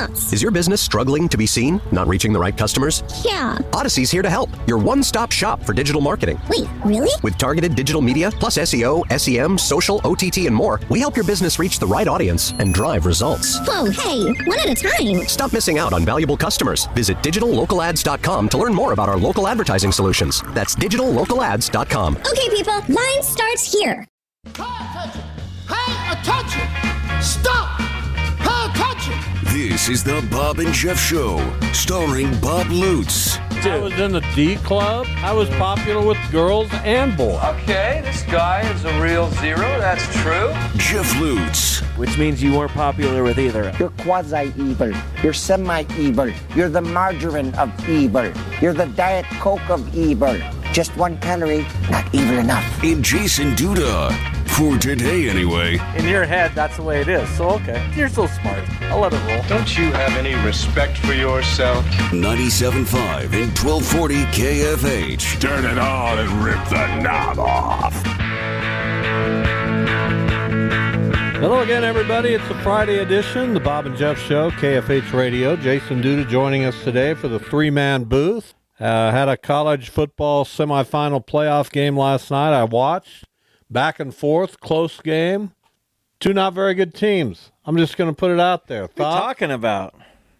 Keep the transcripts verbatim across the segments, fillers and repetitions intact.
else. Is your business struggling to be seen? Not reaching the right customers? Yeah. Odyssey's here to help. Your one-stop shop for digital marketing. Wait, really? With targeted digital media, plus S E O, S E M, social, O T T, and more, we help your business reach the right audience and drive results. Whoa, hey, one at a time. Stop missing out on valuable customers. Visit digital local ads dot com to learn more about our local advertising solutions. That's digital local ads dot com. Okay, people, line starts here. Pay attention! Pay attention! Stop! Pay attention! This is the Bob and Jeff Show, starring Bob Lutz. I was in the D Club. I was popular with girls and boys. Okay, this guy is a real zero, that's true. Jeff Lutz. Which means you weren't popular with either. You're quasi-evil. You're semi-evil. You're the margarine of evil. You're the Diet Coke of evil. Just one calorie, not evil enough. And Jason Duda. For today, anyway. In your head, that's the way it is. So, okay. You're so smart. I'll let it roll. Don't you have any respect for yourself? ninety-seven point five and twelve forty K F H. Turn it on and rip the knob off. Hello again, everybody. It's the Friday edition, the Bob and Jeff Show, K F H Radio. Jason Duda joining us today for the three-man booth. Uh, had a college football semifinal playoff game last night. I watched. Back and forth, close game. Two not very good teams. I'm just going to put it out there. What are you talking about?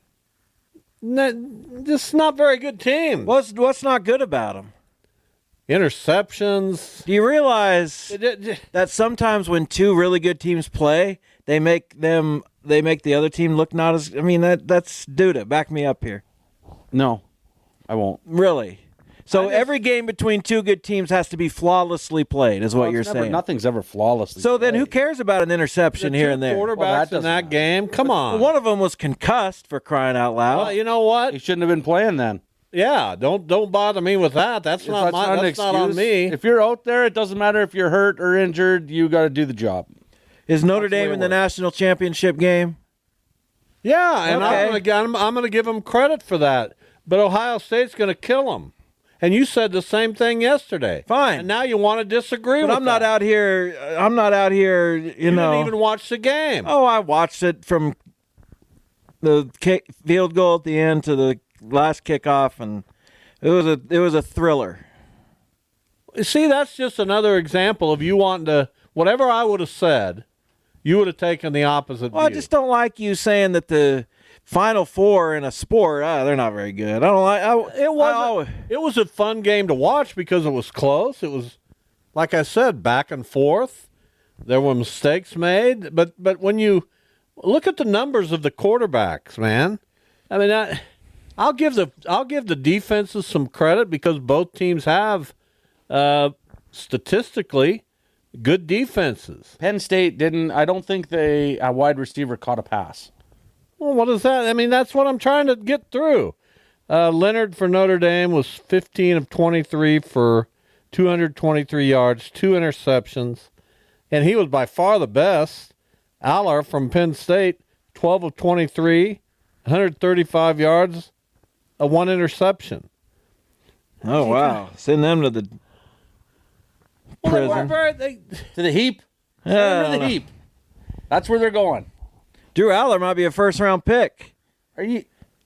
N- just not very good teams. What's what's not good about them? Interceptions. Do you realize that sometimes when two really good teams play, they make them they make the other team look not as? I mean, that that's Duda. Back me up here. No, I won't. Really? So just, every game between two good teams has to be flawlessly played, is what well, you're never, saying. Nothing's ever flawlessly So played. then who cares about an interception the here and there? Quarterbacks well, that in that matter. game. Come on. Well, one of them was concussed, for crying out loud. Well, you know what? He shouldn't have been playing then. Yeah, don't don't bother me with that. That's If not that's my. not That's an not on excuse. me. If you're out there, it doesn't matter if you're hurt or injured. You got to do the job. Is Notre That's the way Dame it in the works. national championship game? Yeah, and Okay. I'm gonna I'm, I'm gonna give them credit for that. But Ohio State's gonna kill them. And you said the same thing yesterday. Fine. And now you want to disagree But with I'm not that. out here. I'm not out here. You, You know. didn't even watch the game. Oh, I watched it from the kick, field goal at the end to the last kickoff, and it was a it was a thriller. See, that's just another example of you wanting to. Whatever I would have said, you would have taken the opposite Well, I view. just don't like you saying that the Final Four in a sport, ah, they're not very good. I don't like. I, It was I always- it was a fun game to watch because it was close. It was, like I said, back and forth. There were mistakes made, but but when you look at the numbers of the quarterbacks, man, I mean, I, I'll give the I'll give the defenses some credit because both teams have uh, statistically good defenses. Penn State didn't. I don't think they a wide receiver caught a pass. Well, what is that? I mean, that's what I'm trying to get through. Uh, Leonard for Notre Dame was fifteen of twenty-three for two hundred twenty-three yards, two interceptions, and he was by far the best. Aller from Penn State, twelve of twenty-three, one hundred thirty-five yards, a one interception. Oh wow! Send them to the Well, they prison. weren't very- they- To the heap. Yeah, Send I them don't to the know. heap. That's where they're going. Drew Aller might be a first round pick. Are you?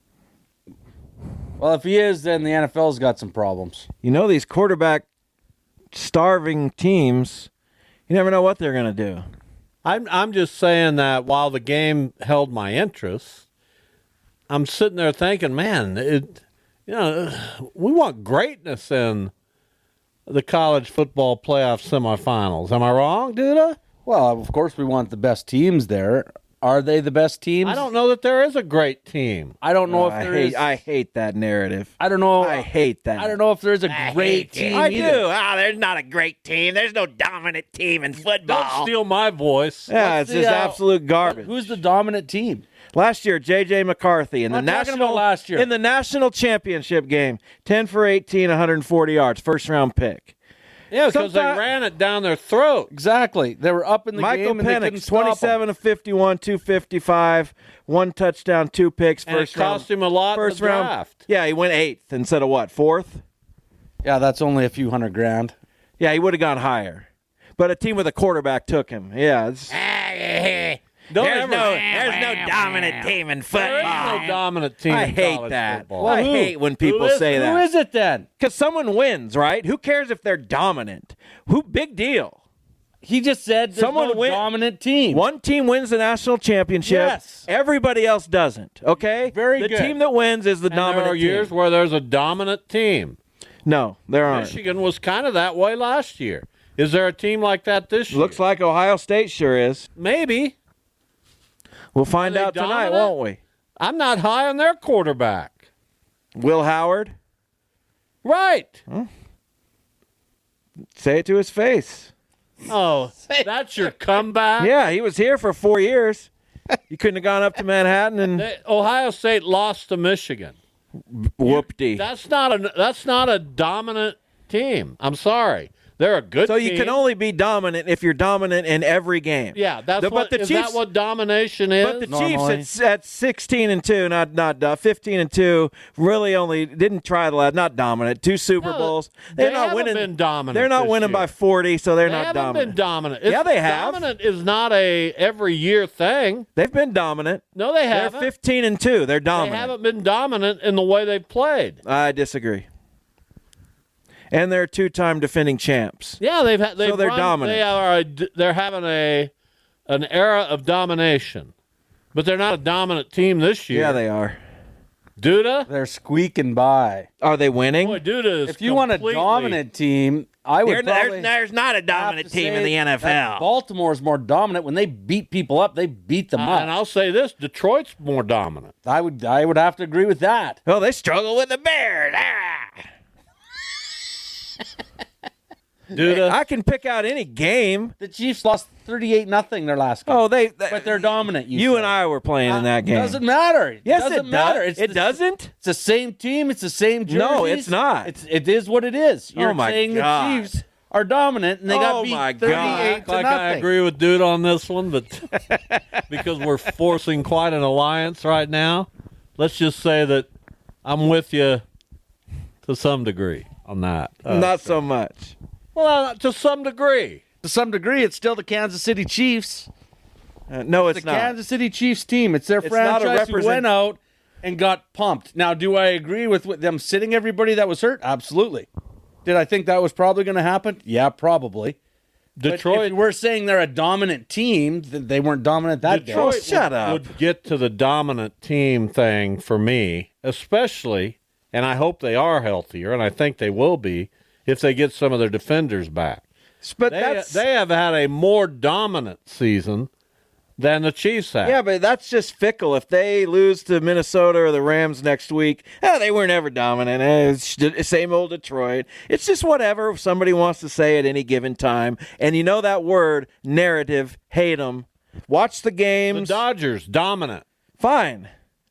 Well, if he is, then the N F L's got some problems. You know these quarterback starving teams. You never know what they're going to do. I'm I'm just saying that while the game held my interest, I'm sitting there thinking, man, it, you know, we want greatness in the college football playoff semifinals. Am I wrong, Duda? Well, of course, we want the best teams there. Are they the best teams? I don't know that there is a great team. I don't know Oh, if I there hate, is. I hate that narrative. I don't know. I hate that. I don't know if there's a great team. I either. do. Ah, there's not a great team. There's no dominant team in Don't football. steal my voice. Yeah, Let's it's just see how- absolute garbage. Who's the dominant team? Last year, J J McCarthy in the I'm not talking national about last year. in the national championship game, ten for eighteen, one hundred forty yards, first round pick. Yeah, because they Sometime- ran it down their throat. Exactly. They were up in the Michael game and they couldn't Penix, stop 'em. twenty-seven of fifty-one, two fifty-five, one touchdown, two picks, And it first round. cost him a lot in first the round. draft. Yeah, he went eighth instead of what, fourth? Yeah, that's only a few hundred grand. Yeah, he would have gone higher. But a team with a quarterback took him. Yeah. It's, Don't there's ever- no, there's no dominant team in football. There is no dominant team I in hate college that. football. Well, I who? hate when people Who is- say that. Who is it then? Because someone wins, right? Who cares if they're dominant? Who? Big deal. He just said there's Someone no win- dominant team. One team wins the national championship. Yes. Everybody else doesn't. Okay. Very the good. team that wins is the And dominant there are years team. where there's a dominant team. No, there aren't. Michigan was kind of that way last year. Is there a team like that this year? Looks like Ohio State sure is. Maybe. We'll find Are they out tonight, dominant? won't we? I'm not high on their quarterback. Will Howard, Right. say it to his face. Oh, that's your comeback? Yeah, he was here for four years. You couldn't have gone up to Manhattan and They- Ohio State lost to Michigan. whoop-dee. That's not a that's not a dominant team. I'm sorry. They're a good So team. you can only be dominant if you're dominant in every game. Yeah, that's The- what but the is Chiefs, that what domination is? But the Normally. Chiefs at, at sixteen and two, not not uh, fifteen and two, really only didn't try the last, not dominant. Two Super No, Bowls. they They're not haven't winning. been dominant They're not this winning year. by forty, so they're they not haven't dominant. been dominant. Yeah, It's- they have. Dominant is not a every year thing. They've been dominant. No, they They're haven't. fifteen and two. They're They dominant. haven't been dominant in the way they've played. I disagree. And they're two-time defending champs. Yeah, they've had. They've So they're run, dominant. They are. A, they're having a an era of domination, but they're not a dominant team this year. Yeah, they are. Duda. They're squeaking by. Are they winning? Boy, Duda is. If you want a completely- dominant team, I would There- probably there's, there's not a have dominant to team in say the N F that L. Baltimore's more dominant. When they beat people up, they beat them Uh, and up. I'll say this: Detroit's more dominant. I would I would have to agree with that. Well, they struggle with the Bears. Ah! Duda. I can pick out any game. The Chiefs lost thirty-eight nothing their last game. Oh, they. they but they're dominant. You, You say. and I were playing in that game. Doesn't matter. Yes, doesn't it matter. does. It's It the- doesn't? It's the same team. It's the same jerseys. No, it's not. It's it is what it is. You're Oh, my saying God. the Chiefs are dominant and they Oh, got my beat God. thirty-eight to like nothing. I agree with Dude on this one, but because we're forcing quite an alliance right now, let's just say that I'm with you to some degree on that. Uh, Not so much. well, uh, to some degree. To some degree, it's still the Kansas City Chiefs. Uh, no, it's the not. Kansas City Chiefs team. It's their It's not a franchise who represent- went out and got pumped. Now, do I agree with, with them sitting everybody that was hurt? Absolutely. Did I think that was probably going to happen? Yeah, probably. But Detroit. if we're saying they're a dominant team, then they weren't dominant that day. Detroit Oh, shut would, up. would get to the dominant team thing for me, especially, and I hope they are healthier, and I think they will be if they get some of their defenders back. But They, that's they have had a more dominant season than the Chiefs have. yeah, but that's just fickle. If they lose to Minnesota or the Rams next week, eh, they were never dominant. Eh, it's the same old Detroit. It's just whatever if somebody wants to say at any given time. And you know that word, narrative, hate them. Watch the the games. Dodgers dominant. Fine.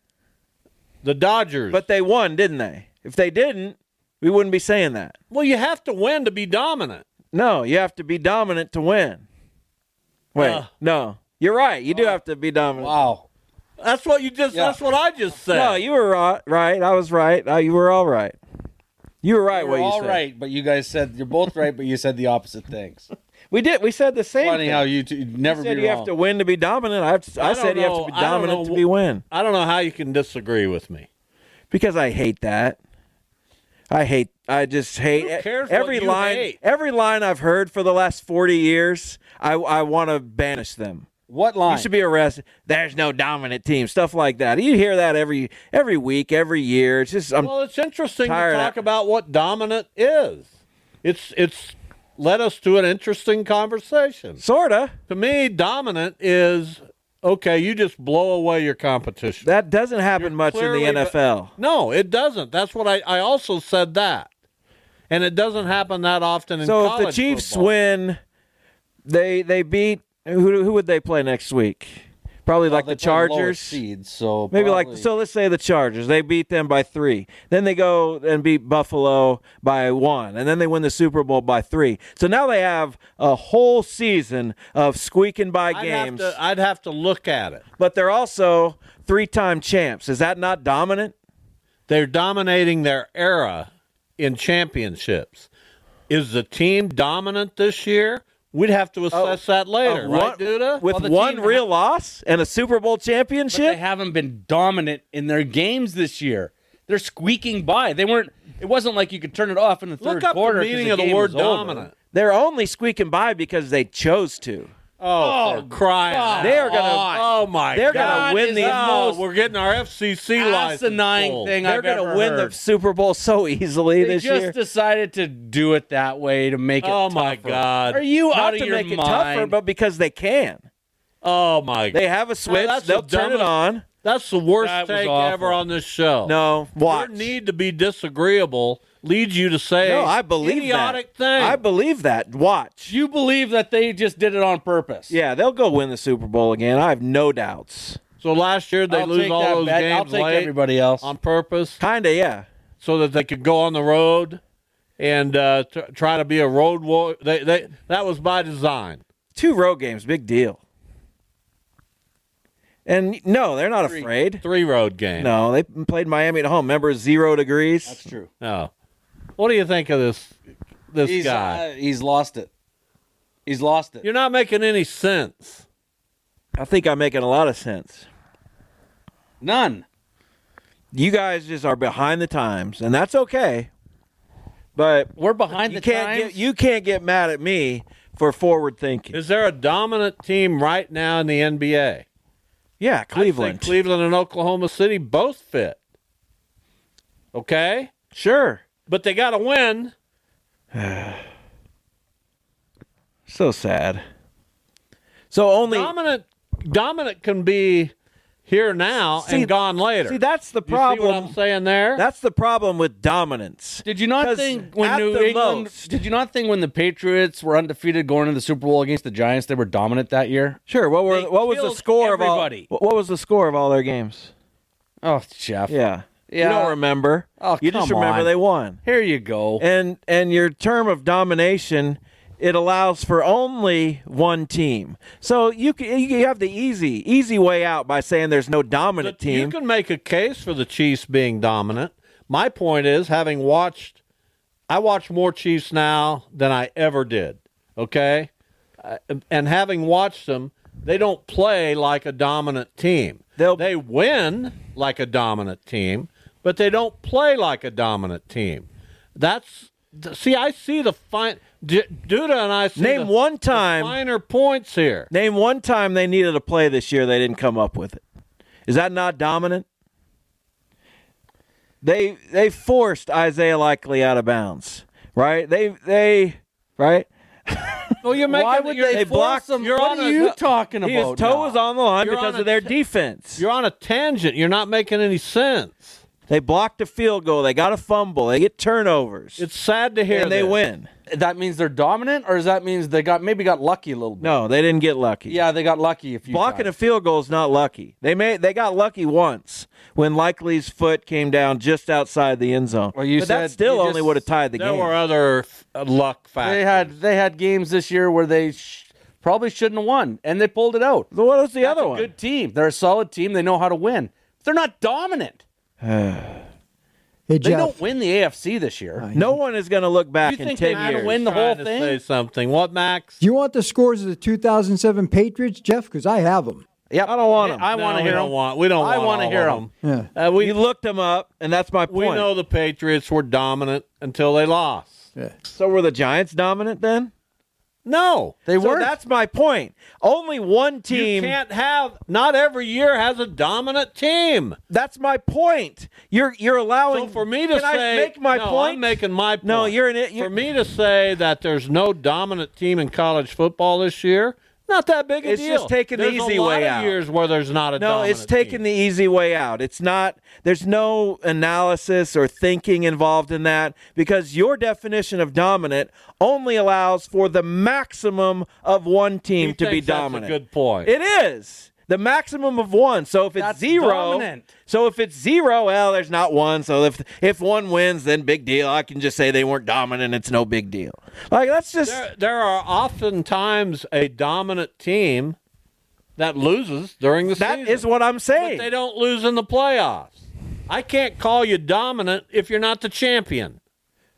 The Dodgers. But they won, didn't they? If they didn't, we wouldn't be saying that. well, you have to win to be dominant. No, you have to be dominant to win. Wait, Uh. no. You're right. You do have to be dominant. Wow. That's what you just. Yeah. That's what I just said. No, you were right. right. I was right. Uh, you were all right. You were right. You what were you all said. right, but you guys said you're both right, but you said the opposite things. We did. We said the same Funny thing. how you two you'd never You said be you wrong. have to win to be dominant. I, have to, I, I don't said you have know- to be I don't dominant know to be win I don't know how you can disagree with me. because I hate that. I hate. I just hate Who cares what every you line. hate? Every line I've heard for the last forty years. I I want to banish them. What line? You should be arrested. There's no dominant team. Stuff like that. You hear that every every week, every year. It's just I'm Well, it's interesting to tired of- talk about what dominant is. It's it's led us to an interesting conversation. sorta. To me, dominant is okay. You just blow away your competition. That doesn't happen much in clearly the N F L. No, it doesn't. That's what I, I also said that. And it doesn't happen that often in So if college the Chiefs football. win, they they beat who? Who would they play next week? Probably like Well, the they play lower Chargers. seeds, so Maybe like probably- so. Let's say the Chargers. They beat them by three. Then they go and beat Buffalo by one, and then they win the Super Bowl by three. So now they have a whole season of squeaking by I'd have, games. to, I'd have to look at it. But they're also three-time champs. Is that not dominant? They're dominating their era in championships. Is the team dominant this year? we'd have to assess Oh, that later, uh, right, one- Duda? With Well, the one team- real loss and a Super Bowl But they championship? haven't been dominant in their games this year. They're squeaking by. They weren't. It wasn't like you could turn it off in the third Look up quarter. the 'cause meaning of the game word was over. dominant. They're only squeaking by because they chose to. Oh, for crying out They are gonna- loud. Oh, my they're God. gonna win Is the that most- We're getting our F C C license. asinine pulled. thing They're I've ever going to win heard. the Super Bowl so easily They this just year. decided to do it that way to make it Oh, my tougher. God. Are you Not out to of your make it mind? tougher, but because they can. Oh, my God. They have a switch. that's They'll the turn it dumbest- on. That's the worst That was take awful. ever on this show. No, watch. Your need to be disagreeable leads you to say No, I believe idiotic that. thing. I believe that. Watch. You believe that they just did it on purpose? Yeah, they'll go win the Super Bowl again. I have no doubts. So last year they I'll lose take all that those bet. games I'll take late everybody else. on purpose Kind of, yeah. so that they could go on the road and uh, t- try to be a road war. They, they, that was by design. Two road games, big deal. And no, they're not afraid. Three road games. No, they played Miami at home. Remember, zero degrees? That's true. No. What do you think of this this He's, guy? uh, he's lost it. He's lost it. You're not making any sense. I think I'm making a lot of sense. None. You guys just are behind the times, and that's okay. But We're behind you the can't times. get you can't get mad at me for forward thinking. Is there a dominant team right now in the N B A? Yeah, I'd say Cleveland. Cleveland and Oklahoma City both fit. Okay? Sure. But they got to win. So sad. So only Dominant dominant can be here now See- and gone later. See, that's the You see problem. what I'm saying there? That's the problem with dominance. Did you not 'Cause think when at New the England? most- Did you not think when the Patriots were undefeated going into the Super Bowl against the Giants, they were dominant that year? Sure. What were They what was the killed score everybody. of all? What was the score of all their games? Oh, Jeff. Yeah. Yeah. You don't remember. Oh, you just come remember on. they won. Here you go. And and your term of domination, it allows for only one team. So you can, you have the easy easy way out by saying there's no dominant But you team. can make a case for the Chiefs being dominant. My point is, having watched, I watch more Chiefs now than I ever did. Okay, uh, and having watched them, they don't play like a dominant team. They'll- they win like a dominant team, but they don't play like a dominant team. That's see, I see the fine. D- Duda and I see Name the, one the time. finer points here. Name one time they needed a play this year they didn't come up with it. Is that not dominant? They they forced Isaiah Likely out of bounds, right? They they right. Well, you're making. Why would you're- they, they blocked force them? you're What on are a- you talking His about? toe now? was on the line You're because on of their a- defense. You're on a tangent. You're not making any sense. They blocked a field goal. They got a fumble. They get turnovers. It's sad to hear. and they this. win. That means they're dominant, or does that means they got maybe got lucky a little bit? No, they didn't get lucky. Yeah, they got lucky. If you Blocking a field goal is not lucky. They made they got lucky once when Likely's foot came down just outside the end zone. Well, you but that said- still you only just- would have tied the There game. were other uh, luck factors. They had they had games this year where they sh- probably shouldn't have won, and they pulled it out. So what was the That's other a one? good team. They're a solid team. They know how to win. They're not dominant. Hey, They Jeff. don't win the A F C this year. No one is going to look back You in think ten they're gonna years. win the Trying whole to thing? Say something. What, Max? Do you want the scores of the two thousand seven Patriots, Jeff? Because I have them. Yep. I don't want them. I No, want to we hear don't them. want. We don't. I want wanna all hear of 'em. Yeah. Uh, we You looked them up, and that's my we point. know the Patriots were dominant until they lost. Yeah. So were the Giants dominant then? No, They So weren't. that's my point. Only one team. you can't have. Not every year has a dominant team. That's my point. You're you're allowing. So for me to Can I say, make my no, point? I'm making my point. No, you're an it. For me to say that there's no dominant team in college football this year, not that big a It's deal. just taking the There's easy a lot way of out. Years where there's not a No, dominant it's taking team. the easy way out. It's not, there's no analysis or thinking involved in that because your definition of dominant only allows for the maximum of one team He to be thinks that's a dominant. good point. It is. The maximum of one. So if it's That's zero, dominant. so if it's zero, well, there's not one. So if if one wins, then big deal. I can just say they weren't dominant. It's no big deal. Like that's just There, there are oftentimes a dominant team that loses during the that season. is what I'm But saying. they don't lose in the playoffs. I can't call you dominant if you're not the champion.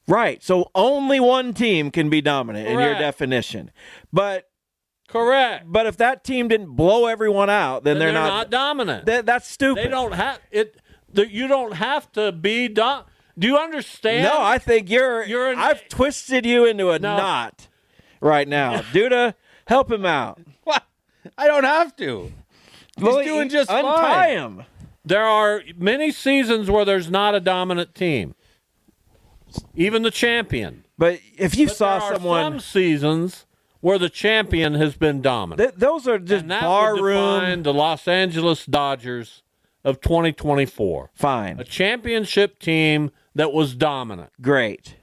Right. So only one team can be dominant in your Correct. definition. But Correct. but if that team didn't blow everyone out, then, Then they're, they're not, not dominant. That, that's stupid. They don't have it. The, you don't have to be dom. Do you understand? No, I think you're. You're an- I've twisted you into a No. knot right now, Duda. Help him out. What? I don't have to. He's Well, doing just untie fine. him. There are many seasons where there's not a dominant team, even the champion. But if you But saw there are someone, some seasons where the champion has been dominant. th- those are just and that bar would room. define the Los Angeles Dodgers of twenty twenty-four. Fine, A championship team that was dominant. great.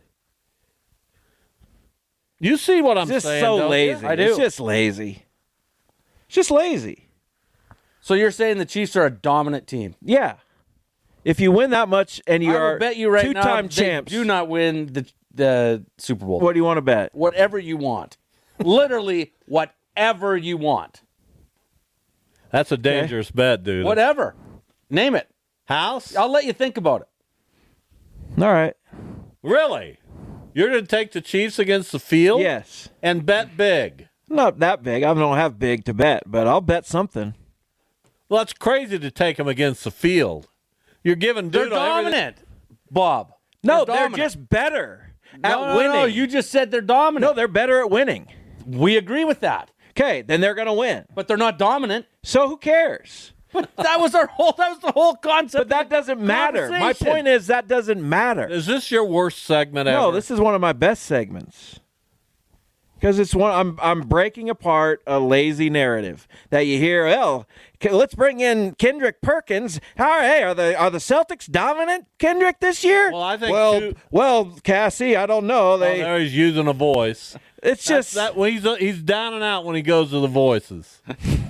You see what I'm It's just saying? so don't you? lazy. I do. It's just lazy. It's just lazy. So you're saying the Chiefs are a dominant team? Yeah. If you win that much and you I are will bet you right now two-time they champs, do not win the the Super Bowl. what do you want to bet? Whatever you want, literally whatever you want, That's a dangerous bet, dude. whatever. Name it. House? I'll let you think about it. All right. Really? You're going to take the Chiefs against the field? Yes. And bet big? Not that big. I don't have big to bet, but I'll bet something. Well, that's crazy to take them against the field. You're giving They're Duda everything- dominant, Bob. No, They're they're, dominant. just better at No, no, winning. no, you just said they're dominant. No, they're better at winning. We agree with that, Okay, then they're going to win. but they're not dominant. So who cares? But that was our whole. That was the whole concept. But that doesn't matter. My conversation. point is that doesn't matter. Is this your worst segment ever? No, this is one of my best segments. Because it's one I'm I'm breaking apart a lazy narrative that you hear. Well, okay, let's bring in Kendrick Perkins. How hey, are the are the Celtics dominant, Kendrick, this year? Well, I think Well, two- well, Cassie, I don't know. Oh, They there he's using a voice. it's That's just that. Well, he's he's down and out when he goes to the voices.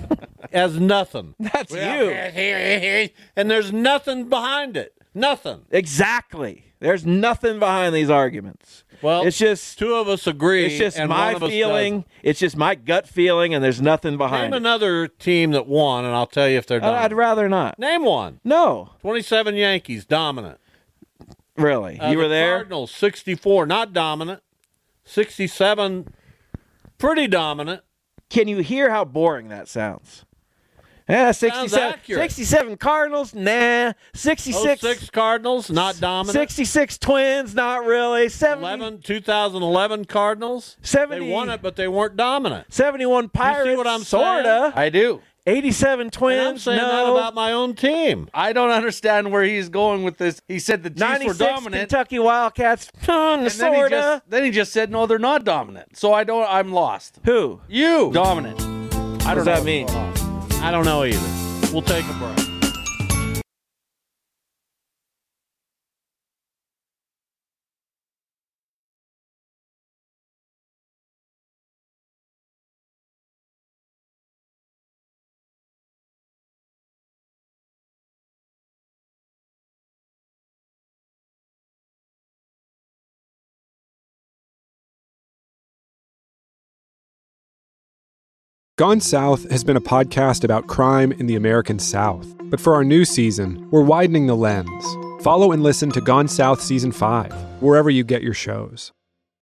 As nothing. that's Well, you and there's nothing behind it. Nothing. exactly. There's nothing behind these arguments. Well, It's just two of us agree. it's just and my one of us feeling. doesn't. It's just my gut feeling, and there's nothing Name behind it. another team that won, and I'll tell you if they're I- I'd dominant. rather not. Name one. No, twenty-seven Yankees, dominant. really. Uh, you were the there. Cardinals, sixty-four, not dominant. sixty-seven, pretty dominant. Can you hear how boring that sounds? Yeah, sixty-seven, accurate. sixty-seven Cardinals, nah. sixty-six, oh six Cardinals, not dominant. sixty-six Twins, not really. seventy, eleven, two thousand eleven Cardinals. seventy, They won it, but they weren't dominant. seventy-one Pirates, what I'm saying? sorta. I do. eighty-seven And Twins, I'm saying no. that about my own team. I don't understand where he's going with this. He said the Chiefs were ninety-six dominant. Kentucky Wildcats, hmm, And then he, sorta. just, then he just said, no, they're not dominant. So I don't, I'm lost. Who? You. Dominant. What does that mean? I don't know either. We'll take a break. Gone South has been a podcast about crime in the American South. But for our new season, we're widening the lens. Follow and listen to Gone South Season five, wherever you get your shows.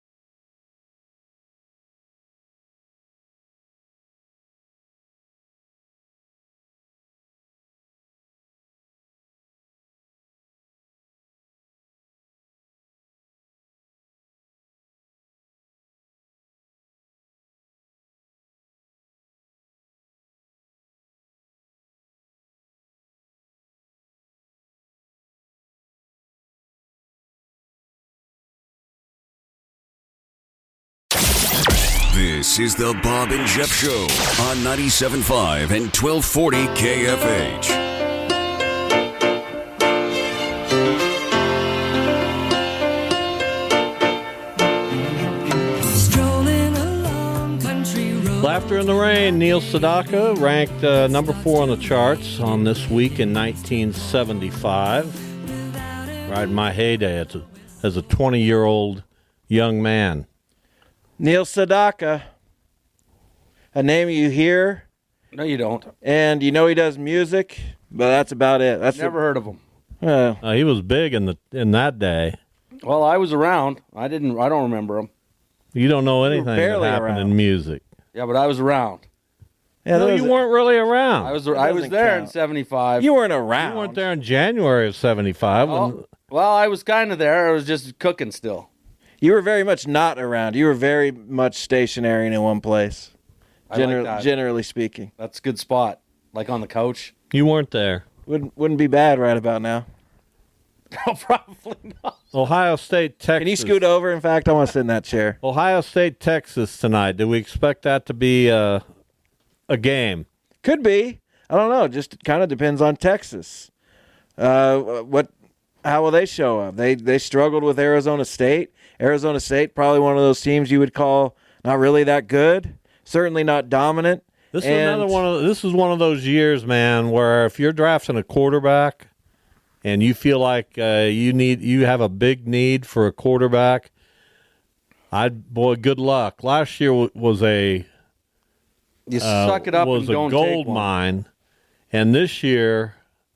This is the Bob and Jeff Show on ninety-seven point five and twelve forty K F H. Laughter in the Rain, Neil Sedaka, ranked uh, number four on the charts on This Week in nineteen seventy-five. Right in my heyday as a, as a twenty-year-old young man. Neil Sedaka, a name you hear. No, you don't. And you know he does music, but that's about it. That's Never the, heard of him. Uh, Uh, he was big in the in that day. Well, I was around. I didn't. I don't remember them. You don't know anything that barely happened around. in music. Yeah, but I was around. Yeah, no, that you was- weren't really around. I was. I was doesn't there in count. seventy-five. You weren't around. You weren't there in January of seventy-five. When, Oh, well, I was kind of there. I was just cooking still. You were very much not around. You were very much stationary in one place. I like Gener- that. Generally speaking, That's a good spot. Like on the couch. you weren't there. wouldn't wouldn't be bad right about now. No, probably not. Ohio State, Texas. Can you scoot over? In fact, I want to sit in that chair. Ohio State, Texas tonight. Do we expect that to be uh, a game? Could be. I don't know. Just kind of depends on Texas. Uh, what? How will they show up? They they struggled with Arizona State. Arizona State, probably one of those teams you would call not really that good. Certainly not dominant. This is And- another one of this is one of those years, man, where if you're drafting a quarterback and you feel like uh, you need you have a big need for a quarterback, I'd boy, good luck. Last year w- was a You uh, suck it up was and a don't gold take one. mine, and this year,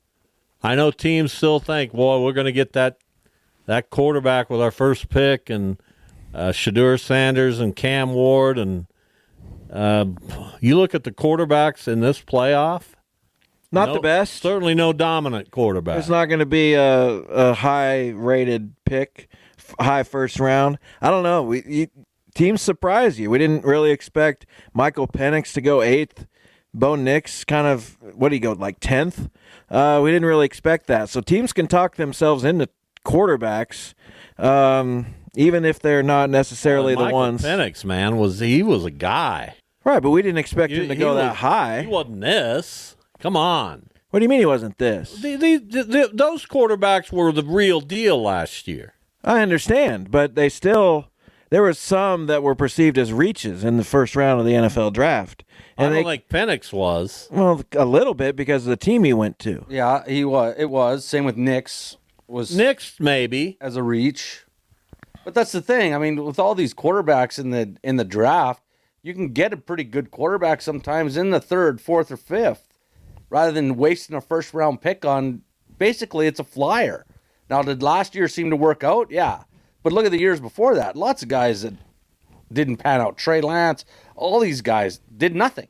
I know teams still think, boy, we're going to get that that quarterback with our first pick, and uh, Shadur Sanders and Cam Ward, and uh, you look at the quarterbacks in this playoff. Not no- the best. Certainly no dominant quarterback. It's not going to be a, a high-rated pick, f- high first round. I don't know. We you, teams surprise you. We didn't really expect Michael Penix to go eighth. Bo Nix kind of, what do you go, like tenth? Uh, we didn't really expect that. So teams can talk themselves into quarterbacks, um, even if they're not necessarily Uh, the Michael ones. Penix, man, was he was a guy. Right, but we didn't expect He- him to he go was- that high. He wasn't this. Come on. What do you mean he wasn't this? The, the, the, the, those quarterbacks were the real deal last year. I understand, but they still there were some that were perceived as reaches in the first round of the N F L draft. I And don't they, think Penix was. well, a little bit because of the team he went to. Yeah, he was. It was same with Nix. Was Nix maybe as a reach, but that's the thing. I mean, with all these quarterbacks in the in the draft, you can get a pretty good quarterback sometimes in the third, fourth, or fifth, rather than wasting a first round pick on. Basically, it's a flyer. Now, did last year seem to work out? Yeah, but look at the years before that. Lots of guys that didn't pan out. Trey Lance, all these guys did nothing.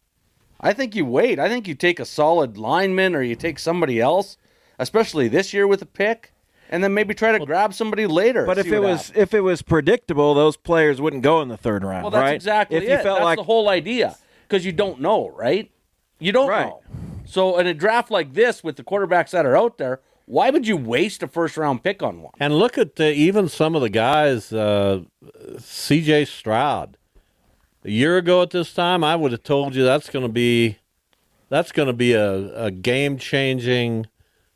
I think you wait. I think you take a solid lineman or you take somebody else, especially this year with a pick, and then maybe try to grab somebody later. But if see it what was happens. if it was predictable, those players wouldn't go in the third round, well, that's right? exactly if it. you felt That's like the whole idea, because you don't know, right? You don't Right. know. So in a draft like this, with the quarterbacks that are out there, why would you waste a first round pick on one? And look at the, even some of the guys, uh, C J Stroud. A year ago at this time, I would have told you that's going to be that's going to be a, a game changing,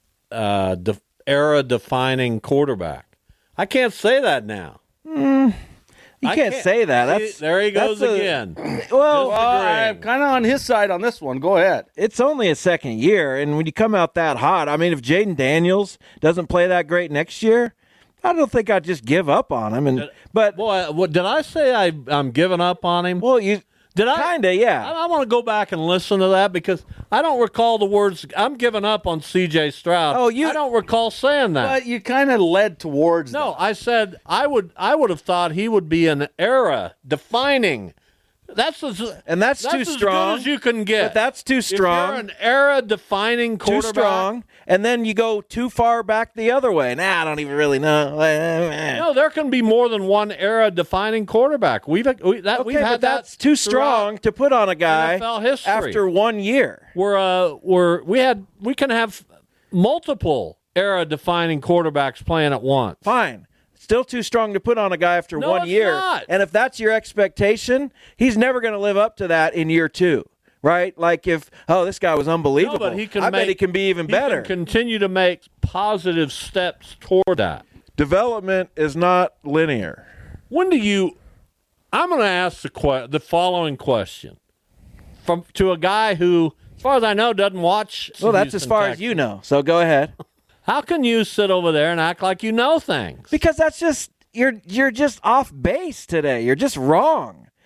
uh, de- era defining quarterback. I can't say that now. Mm, you I can't, can't- say that. See, That's there he goes that's a- again. Well, Well, I'm kind of on his side on this one. Go ahead. it's only a second year, and when you come out that hot, I mean, if Jaden Daniels doesn't play that great next year, I don't think I'd just give up on him. And but Boy, what did I say? I I'm giving up on him. well, you Did I? kinda, yeah. I, I want to go back and listen to that because I don't recall the words. I'm giving up on C J Stroud. Oh, you- I don't recall saying that. But you kind of led towards No, that. I said I would. I would have thought he would be an era defining. That's as, And that's that's too as strong. good as you can get. But that's too strong. If you're an era defining Too quarterback, strong, and then you go too far back the other way. Nah, I don't even really know. No, there can be more than one era defining quarterback. We've we, that Okay, we've had but that's that too throughout strong to put on a guy N F L history. after one year. We're uh we're we had we can have multiple era defining quarterbacks playing at once. Fine. Still too strong to put on a guy after No, one it's year. not. And if that's your expectation, he's never going to live up to that in year two, right? Like if, oh, this guy was unbelievable. No, but he can I make, bet he can be even he better. can continue to make positive steps toward that. Development is not linear. When do you? I'm going to ask the que- the following question from to a guy who, as far as I know, doesn't watch. Well, that's as Houston far as Texans. you know. So go ahead. How can you sit over there and act like you know things? Because that's just you're you're just off base today. You're just wrong.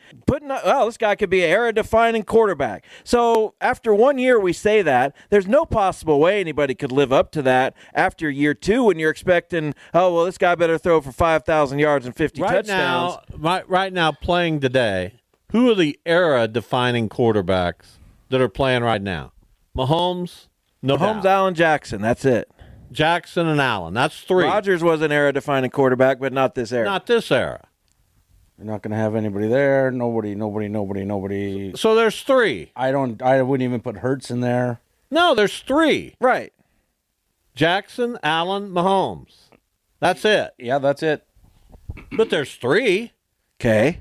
Putting, well, this guy could be an era-defining quarterback. So after one year we say that, there's no possible way anybody could live up to that after year two when you're expecting, oh, well, this guy better throw for five thousand yards and fifty right touchdowns. Now, right, right now, playing today, who are the era-defining quarterbacks that are playing right now? Mahomes, no Mahomes, doubt. Allen, Jackson, that's it. Jackson and Allen, that's three. Rodgers was an era-defining quarterback, but not this era. Not this era. You're not going to have anybody there. Nobody, nobody, nobody, nobody. So there's three. I don't. I wouldn't even put Hurts in there. No, there's three. Right. Jackson, Allen, Mahomes. That's it. Yeah, that's it. But there's three. Okay.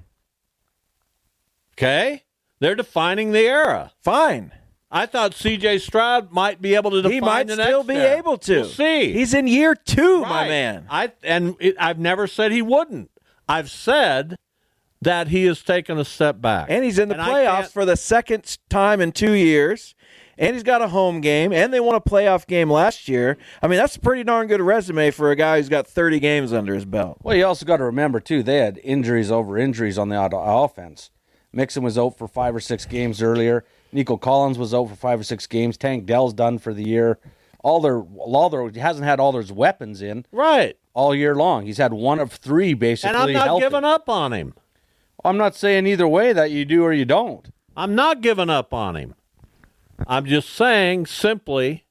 Okay? They're defining the era. Fine. I thought C J Stroud might be able to define He might the still next be era. able to. We'll see. He's in year two, Right. my man. I and it, I've never said he wouldn't. I've said that he has taken a step back. And he's in the And I playoffs can't- for the second time in two years. And he's got a home game. And they won a playoff game last year. I mean, that's a pretty darn good resume for a guy who's got thirty games under his belt. Well, you also got to remember, too, they had injuries over injuries on the o- offense. Mixon was out for five or six games earlier. Nico Collins was out for five or six games. Tank Dell's done for the year. All their, all their, he hasn't had all their weapons in right all year long. He's had one of three, basically, And I'm not healthy. giving up on him. I'm not saying either way that you do or you don't. I'm not giving up on him. I'm just saying simply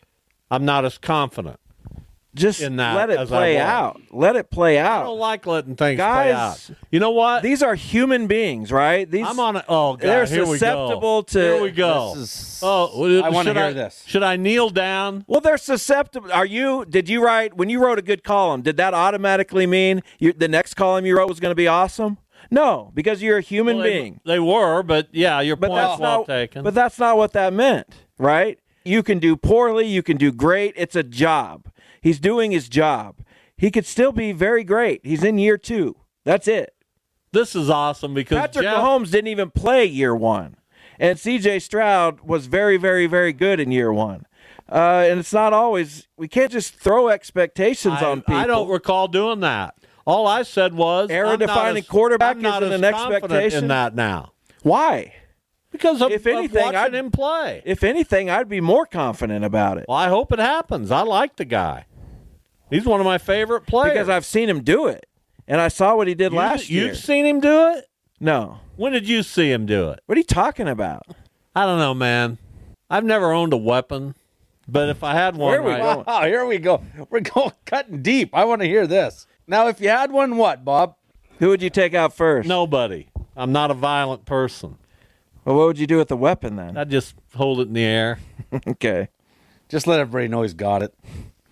I'm not as confident. Just in that let it as I play was. out. Let it play I out. don't like letting things Guys, play out. You know what? These are human beings, right? These I'm on a, oh, God, they're here we go. susceptible to. Here we go. This is, oh, I want to should hear this. Should I kneel down? Well, they're susceptible. Are you? Did you write when you wrote a good column? Did that automatically mean you, the next column you wrote was going to be awesome? No, because you're a human Well, they, being. They were, but yeah, your But point's that's well not. taken. But that's not what that meant, right? You can do poorly. You can do great. It's a job. He's doing his job. He could still be very great. He's in year two. That's it. This is awesome because Patrick Jeff, Mahomes didn't even play year one. And C J Stroud was very, very, very good in year one. Uh, and it's not always – we can't just throw expectations I, on people. I don't recall doing that. All I said was Era-defining I'm quarterback I'm not isn't as an confident expectation. in that now. Why? Because of, If of anything, watching I'd- him play. If anything, I'd be more confident about it. Well, I hope it happens. I like the guy. He's one of my favorite players. Because I've seen him do it. And I saw what he did You- last year. You've seen him do it? No. When did you see him do it? What are you talking about? I don't know, man. I've never owned a weapon, but if I had one, Here we right, go. Here we go. We're going cutting deep. I want to hear this. Now, if you had one, what, Bob? Who would you take out first? nobody. I'm not a violent person. Well, what would you do with the weapon then? I just hold it in the air. Okay. Just let everybody know he's got it.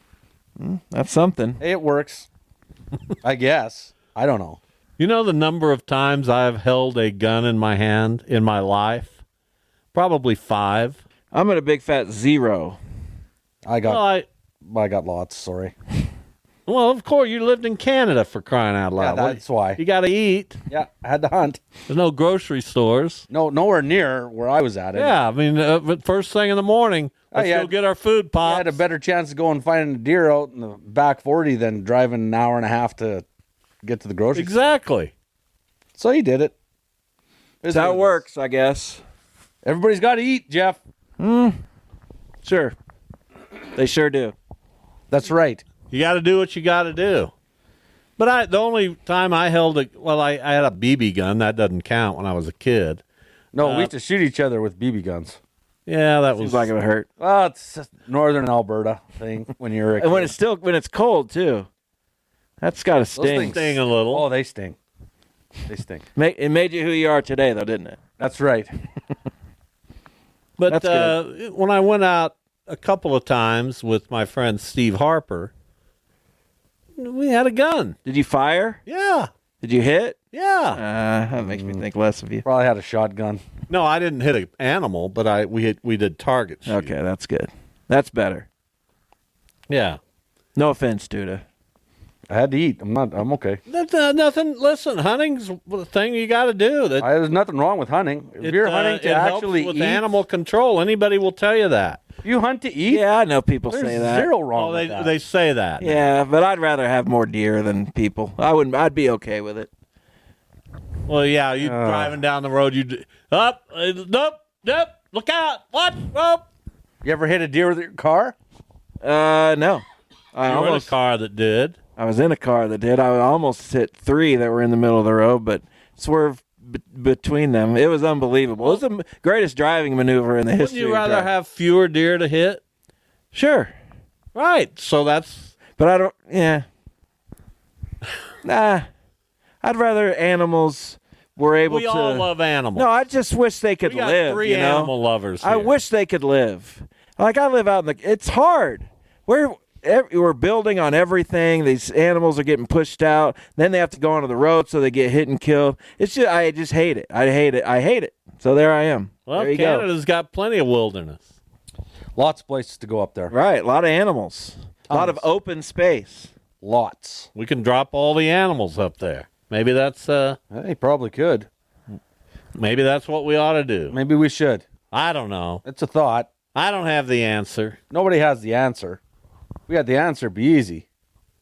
That's something. Hey, it works. I guess. I don't know. You know the number of times I've held a gun in my hand in my life? Probably five. I'm at a big fat zero. I got Well, I, I got lots, sorry. well, of course, you lived in Canada for crying out loud. Yeah, What- that's why. You got to eat. Yeah, I had to hunt. There's no grocery stores. No, nowhere near where I was at. Yeah, I mean, uh, but first thing in the morning, Oh, let's yeah. go get our food I pops. had a better chance of going finding a deer out in the back forty than driving an hour and a half to get to the grocery store. Exactly. So he did it. That's how it works, I guess. Everybody's got to eat, Jeff. Sure. They sure do. That's right. You got to do what you got to do. But I, the only time I held a, well, I, I had a B B gun. That doesn't count when I was a kid. No, Uh, we used to shoot each other with B B guns. Yeah, that was Seems like it would hurt. Well, it's just northern Alberta thing when you're a And when kid. it's still when it's cold too. That's got to Those sting. things- sting a little. Oh, they sting. They stink. Ma- It made you who you are today, though, didn't it? That's right. But That's uh, when I went out a couple of times with my friend Steve Harper, we had a gun. Did you fire? Yeah, Did you hit? yeah. Uh, that makes me think less of you. Probably had a shotgun. No, I didn't hit an animal, but I we had, we did target shooting. Okay, that's good. That's better. Yeah. No offense, Duda. I had to eat. I'm not. I'm okay. That's uh, nothing. Listen, hunting's the thing you got to do. That I, there's nothing wrong with hunting. If it, you're uh, hunting to it helps actually with eat, animal control. Anybody will tell you that. if you hunt to eat. Yeah, I know people there's say that. zero wrong Oh, they with that. they say that. Yeah, but I'd rather have more deer than people. I wouldn't. I'd be okay with it. Well, yeah, you Uh. driving down the road, you d- up, uh, nope, nope, look out, what? Oh. You ever hit a deer with your car? Uh, no. I You were in a almost car that did. I was in a car that did. I almost hit three that were in the middle of the road, but swerved b- between them. It was unbelievable. It was the m- greatest driving maneuver in the Wouldn't history. you of rather driving. have fewer deer to hit? Sure, Right. So that's but I don't. Yeah. Nah. I'd rather animals were able we to. all love animals. No, I just wish they could we got live. three you know? animal lovers. I here. wish they could live. Like I live out in the. It's hard. We're ev- we're building on everything. These animals are getting pushed out. Then they have to go onto the road, so they get hit and killed. It's just I just hate it. I hate it. I hate it. So there I am. Well, there you Canada's got plenty of wilderness. Lots of places to go up there. go. Right. A lot of animals. A lot of Tons. open space. Lots. We can drop all the animals up there. Maybe that's uh, Hey, probably could. maybe that's what we ought to do. Maybe we should. I don't know. It's a thought. I don't have the answer. Nobody has the answer. We got the answer. It'd be easy.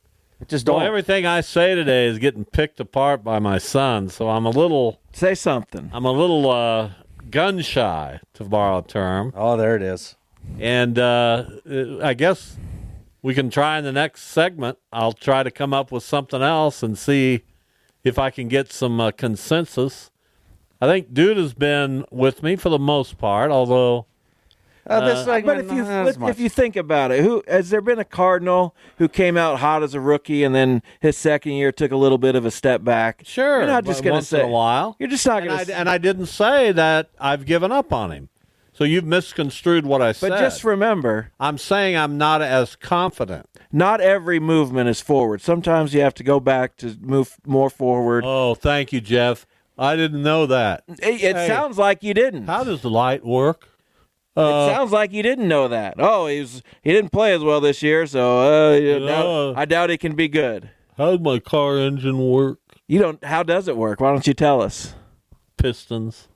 It just Well, don't. everything I say today is getting picked apart by my son, so I'm a little, Say something. I'm a little uh, gun shy, to borrow a term. Oh, there it is. And uh, I guess we can try in the next segment. I'll try to come up with something else and see if I can get some uh, consensus. I think Dude has been with me for the most part, although Uh, this Uh, segment, But if you not as much. if you think about it, who has there been a Cardinal who came out hot as a rookie and then his second year took a little bit of a step back? sure, You're not just but going to once say in a while. You're just not And going I, to. and I didn't say that I've given up on him. So you've misconstrued what I said. But just remember, I'm saying I'm not as confident. not every movement is forward. Sometimes you have to go back to move more forward. Oh, thank you, Jeff. I didn't know that. it it hey. sounds like you didn't. How does the light work? it Uh, sounds like you didn't know that. Oh, he was he didn't play as well this year, so uh, you Yeah. doubt- I doubt he can be good. How does my car engine work? You don't. How does it work? Why don't you tell us? Pistons.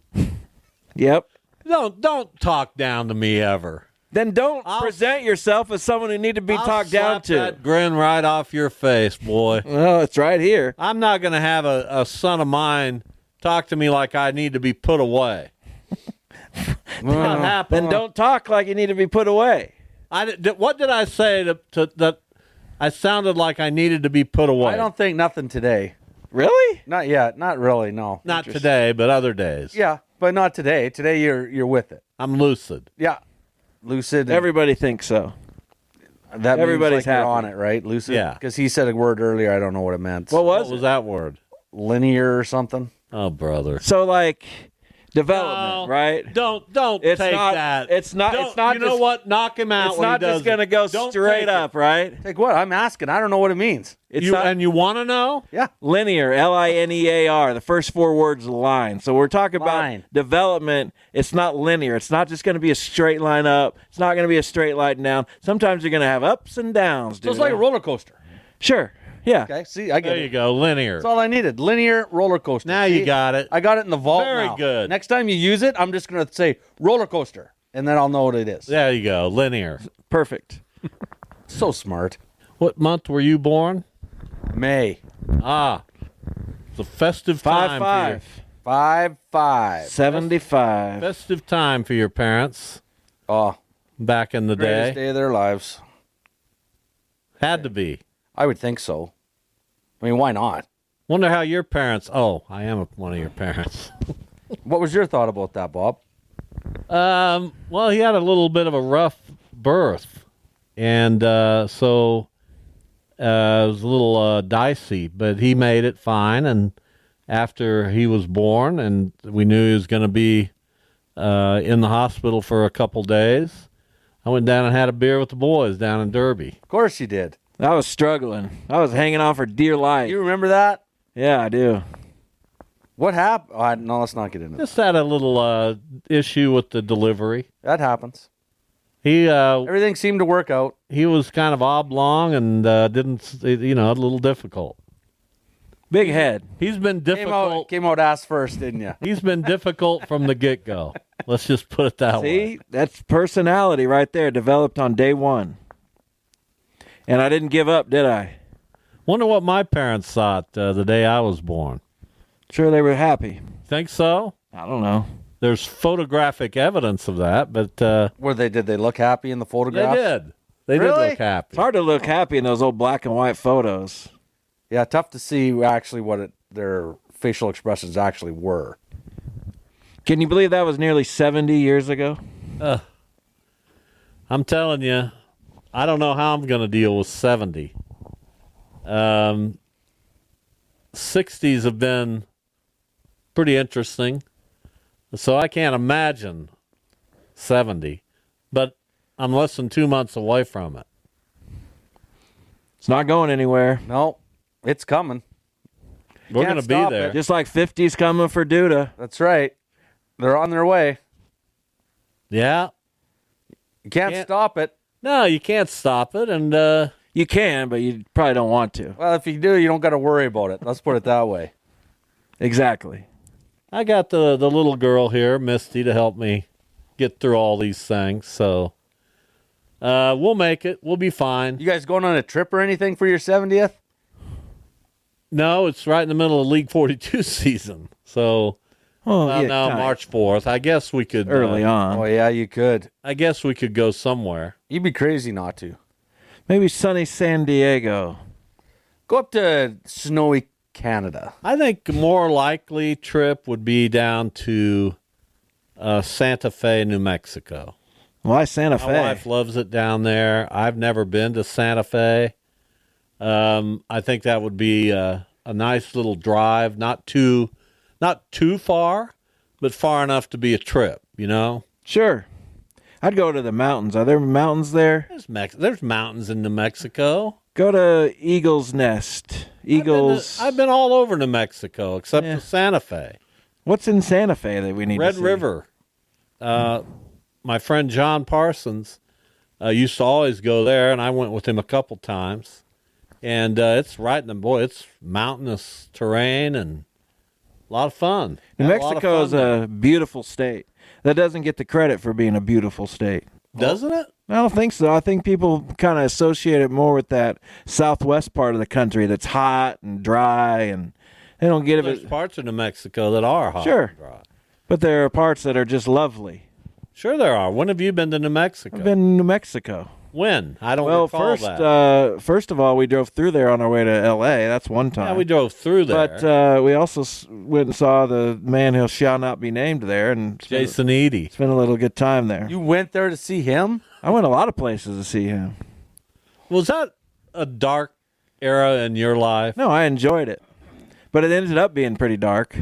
Yep. Don't don't talk down to me ever. Then don't I'll- present yourself as someone who need to be I'll talked down slap to. that grin right off your face, boy. Well, it's right here. I'm not going to have a, a son of mine talk to me like I need to be put away. Not happen. Then don't talk like you need to be put away. I did, did- what did I say to, to that? I sounded like I needed to be put away. I don't think nothing today. Really? Not yet. Not really. No. Not today, but other days. Yeah, but not today. Today you're you're with it. I'm lucid. Yeah. Lucid. and Everybody thinks so. that everybody's means like you're happy. on it, right? Lucid. Yeah. Because he said a word earlier. I don't know what it meant. What was What was it? that word? Linear or something. Oh, brother. So like development, No, right? Don't don't It's take not- that. it's not- Don't- it's not You know just- what? Knock him out. It's when he not does just going to it. go Don't straight take up, it. right? Take what? I'm asking. I don't know what it means. It's You, not and you want to know? Yeah. linear, L I N E A R, the first four words of the line. So we're talking Line. about development. It's not linear. It's not just going to be a straight line up. It's not going to be a straight line down. Sometimes you're going to have ups and downs. So it's dude. like a roller coaster. Sure. Yeah. Okay. See, I get There it. you go. Linear. That's all I needed. Linear roller coaster. Now See? you got it. I got it in the vault. Very now. good. Next time you use it, I'm just going to say roller coaster, and then I'll know what it is. There you go. Linear. Perfect. So smart. What month were you born? May. Ah, it's a festive Five time. five. Five five. Seventy-five. For your, festive time for your parents Oh, back in the greatest day. day of their lives. Had to be. I would think so. I mean, why not? Wonder how your parents. Oh, I am one of your parents. What was your thought about that, Bob? Um, well, he had a little bit of a rough birth, and uh, so uh, it was a little uh, dicey. But he made it fine, and after he was born, and we knew he was going to be uh, in the hospital for a couple days, I went down and had a beer with the boys down in Derby. Of course you did. I was struggling. I was hanging on for dear life. You remember that? Yeah, I do. What happened? Oh, I, no, let's not get into that. Just had a little uh, issue with the delivery. That happens. He uh, Everything seemed to work out. he was kind of oblong and uh, didn't, you know, a little difficult. Big head. He's been Came out, difficult. came out ass first, didn't you? He's been difficult from the get go. Let's just put it that way. See, that's personality right there, developed on day one. And I didn't give up, did I? Wonder what my parents thought uh, the day I was born. Sure, they were happy. Think so? I don't know. There's photographic evidence of that, but uh, Were they? Did they look happy in the they photograph? did. They Really? did look happy. It's hard to look happy in those old black and white photos. Yeah, tough to see actually what it, their facial expressions actually were. Can you believe that was nearly seventy years ago? Uh, I'm telling you, I don't know how I'm going to deal with seventy. Um, sixties have been pretty interesting, so I can't imagine seventy. But I'm less than two months away from it. It's not going anywhere. No, it's coming. We're Can't going to be stop there. it. Just like fifty's coming for Duda. That's right. They're on their way. Yeah. You can't, Can't- stop it. No, you can't stop it, and uh, You can, but you probably don't want to. Well, if you do, you don't got to worry about it. Let's put it that way. Exactly. I got the, the little girl here, Misty, to help me get through all these things, so uh, we'll make it. We'll be fine. You guys going on a trip or anything for your seventieth? No, it's right in the middle of League forty-two season, so Oh, well, yeah, no, kinda. March fourth. I guess we could Early uh, on. Oh, yeah, you could. I guess we could go somewhere. You'd be crazy not to. Maybe sunny San Diego. Go up to snowy Canada. I think a more likely trip would be down to uh, Santa Fe, New Mexico. Why Santa My Fe? wife loves it down there. I've never been to Santa Fe. Um, I think that would be a, a nice little drive, not too, not too far, but far enough to be a trip. You know, Sure. I'd go to the mountains. Are there mountains there? there's Mex- there's mountains in New Mexico. Go to Eagle's Nest. Eagles. I've been, I've been all over New Mexico except Yeah. for Santa Fe. What's in Santa Fe that we need Red to see? River. Uh, my friend John Parsons uh, used to always go there, and I went with him a couple times. And uh, it's right in the boy. It's mountainous terrain and a lot of fun. New Had a lot of Mexico fun is there. a beautiful state. That doesn't get the credit for being a beautiful state. doesn't it? I don't think so. I think people kind of associate it more with that southwest part of the country that's hot and dry, and they don't get There's it. parts of New Mexico that are hot. Sure. and dry. But there are parts that are just lovely. Sure, there are. When have you been to New Mexico? I've been in New Mexico. When? I don't Well, recall first, that. uh, first of all, we drove through there on our way to L A. That's one time. yeah, we drove through there. But uh, we also s- went and saw the man who shall not be named there, and spent, Jason Eady. spent a little good time there. You went there to see him? I went a lot of places to see him. Was that a dark era in your life? No, I enjoyed it, but it ended up being pretty dark.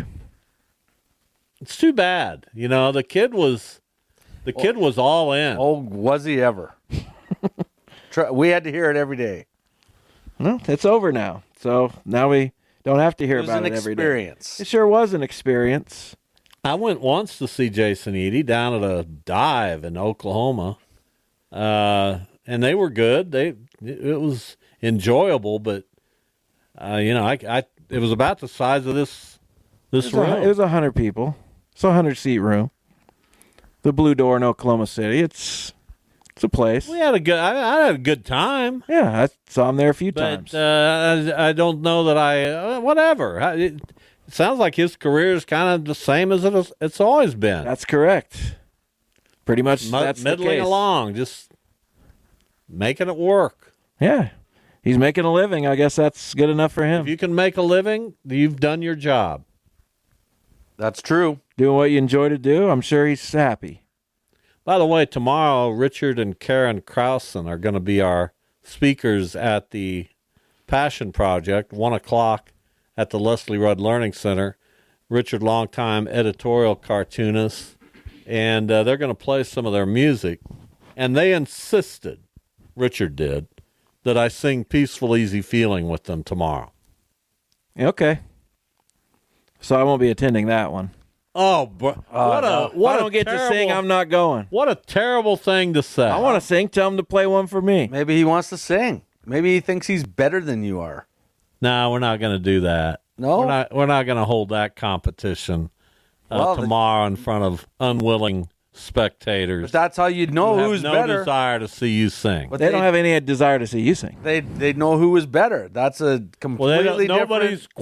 It's too bad. You know, the kid was the kid was all in. Oh, was he ever? Try- we had to hear it every day. Well, it's over now, so now we don't have to hear It was about an it every day. experience. It sure was an experience. I went once to see Jason Eady down at a dive in Oklahoma, uh, and they were good. They it was enjoyable, but uh, you know, I, I it was about the size of this this It was, room. a, it was a hundred people. It's a hundred seat room. The Blue Door in Oklahoma City. It's it's a place. we had a good. I, I had a good time, Yeah, I saw him there a few but times. uh, I, I don't know that I uh, whatever. I, it, it sounds like his career is kind of the same as it is, it's always been. That's correct. Pretty much. Mu- that's the middling case. along, just making it work. Yeah, he's making a living. I guess that's good enough for him. If you can make a living, you've done your job. That's true. Doing what you enjoy to do, I'm sure he's happy. By the way, tomorrow, Richard and Karen Krausen are going to be our speakers at the Passion Project, one o'clock at the Leslie Rudd Learning Center. Richard, longtime editorial cartoonist, and uh, they're going to play some of their music. And they insisted, Richard did, that I sing Peaceful Easy Feeling with them tomorrow. Okay. So I won't be attending that one. Oh, bro, what no. a what I a don't get to terrible- sing, I'm not going. What a terrible thing to say. I want to sing. Tell him to play one for me. Maybe he wants to sing. Maybe he thinks he's better than you are. No, we're not going to do that. No? we're not. We're not going to hold that competition uh, Well, the- tomorrow in front of unwilling spectators. But that's how you'd know who have who's no better. desire to see you sing. But They don't have any desire to see you sing. They they'd know who was better. That's a Well, they completely don't, nobody's different. qua-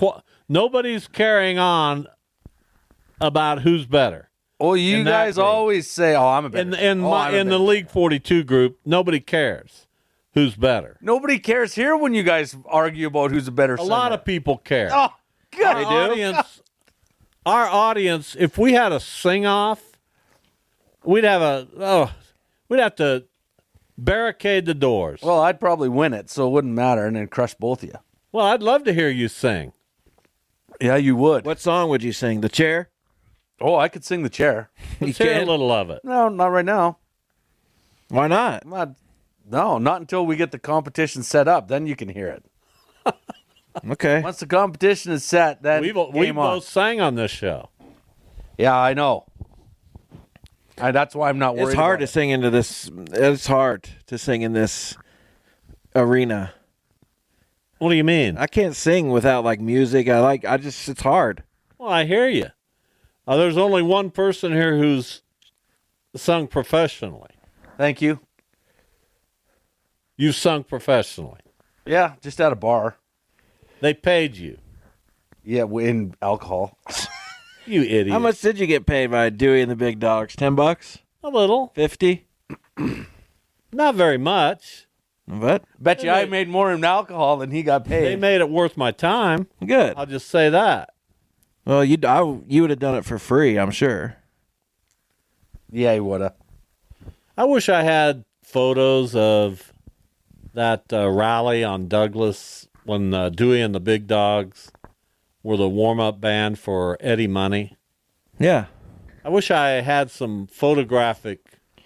nobody's carrying on about who's better. Oh, you guys always say, "Oh, I'm a better." In, in, oh, my, I'm a in the better. League forty-two group, nobody cares who's better. Nobody cares here when you guys argue about who's a better A singer. lot of people care. Oh, good. Our audience, our audience, if we had a sing-off, we'd have a oh, we'd have to barricade the doors. Well, I'd probably win it, so it wouldn't matter, and then crush both of you. Well, I'd love to hear you sing. Yeah, you would. What song would you sing? The Chair? Oh, I could sing The Chair. Let's hear a little of it. No, not right now. Why not? Not, no, not until we get the competition set up. Then you can hear it. Okay. Once the competition is set, then We've, game we've on. both sang on this show. Yeah, I know. I, that's why I'm not worried. It's hard about to sing into this. It's hard to sing in this arena. What do you mean? I can't sing without like music. I like. I just. It's hard. Well, I hear you. Uh, there's only one person here who's sung professionally. it. Thank you. You've sung professionally. Yeah, just at a bar. They paid you. Yeah, in alcohol. You idiot. How much did you get paid by Dewey and the Big Dogs? Ten bucks? A little. Fifty? Not very much. What? Bet you I made more in alcohol than he got paid. They made it worth my time. Good. I'll just say that. Well, you I, you would have done it for free, I'm sure. Yeah, he would have. I wish I had photos of that uh, rally on Douglas when uh, Dewey and the Big Dogs were the warm-up band for Eddie Money. Yeah. I wish I had some photographic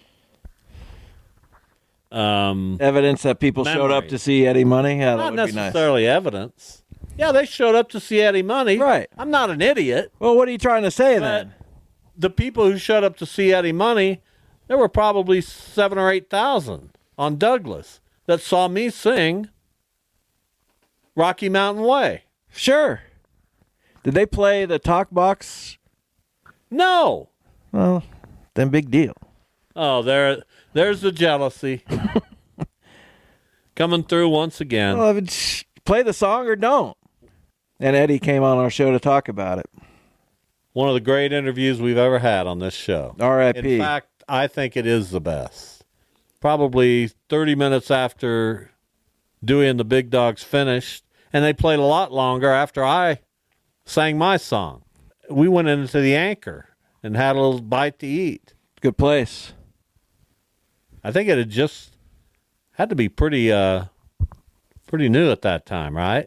um, evidence that people memory. showed up to see Eddie Money. Yeah, that Not would be nice. necessarily evidence. Yeah, they showed up to see Eddie Money. Right. I'm not an idiot. Well, what are you trying to say But then? the people who showed up to see Eddie Money, there were probably seven or eight thousand on Douglas that saw me sing Rocky Mountain Way. Sure. Did they play the talk box? No. Well, then big deal. Oh, there, there's the jealousy coming through once again. Well, if it's, play the song or don't. And Eddie came on our show to talk about it. One of the great interviews we've ever had on this show. R I P In fact, I think it is the best. Probably thirty minutes after Dewey and the Big Dogs finished, and they played a lot longer after I sang my song. We went into the Anchor and had a little bite to eat. Good place. I think it had just had to be pretty uh, pretty new at that time, right?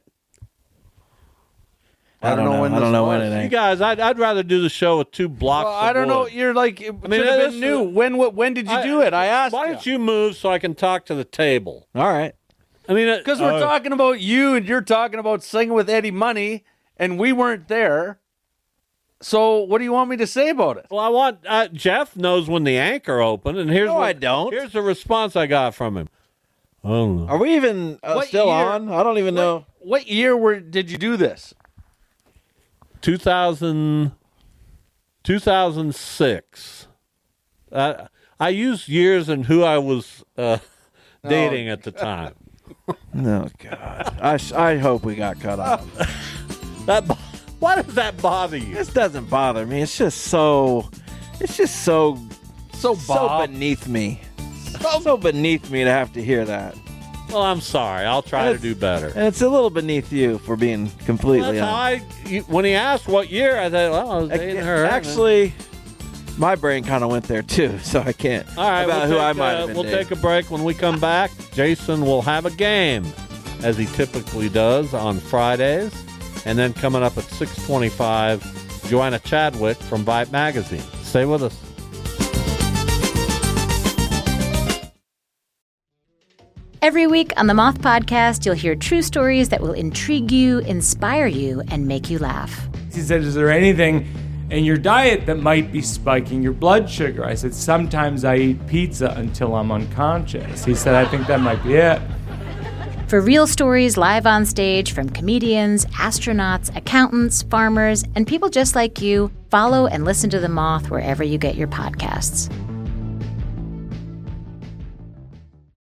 I don't, I don't know, know when I don't know was. anything. You guys, I'd, I'd rather do the show with two blocks Well, of I don't know. wood. You're like, it I mean, should have this been new. is- When what, when did you do it? I asked Why you. don't you move so I can talk to the table? All right. I mean, Because we're uh, talking about you and you're talking about singing with Eddie Money, and we weren't there. So what do you want me to say about it? Well, I want uh, Jeff knows when the Anchor opened, and here's No, what, I don't. Here's the response I got from him. I don't know. Are we even uh, What still year- on? I don't even know. What year were did you do this? two thousand, two thousand six. Uh, I used years and who I was uh, dating at the time. No, God. I, s- I hope we got cut off. That bo- why does that bother you? This doesn't bother me. It's just so. It's just so. So So Bob. beneath me. So beneath me to have to hear that. Well, I'm sorry. I'll try to It's- do better. And it's a little beneath you for being completely That's how honest. I. You, when he asked what year, I thought, well, I was dating her. Actually, my brain kind of went there too, so I can't. All right, about we'll who take, I might uh, have been We'll dating. take a break. When we come back, Jason will have a game, as he typically does on Fridays. And then coming up at six twenty-five, Joanna Chadwick from Vibe Magazine. Stay with us. Every week on the Moth Podcast, you'll hear true stories that will intrigue you, inspire you, and make you laugh. He said, is there anything in your diet that might be spiking your blood sugar? I said, sometimes I eat pizza until I'm unconscious. He said, I think that might be it. For real stories live on stage from comedians, astronauts, accountants, farmers, and people just like you, follow and listen to The Moth wherever you get your podcasts.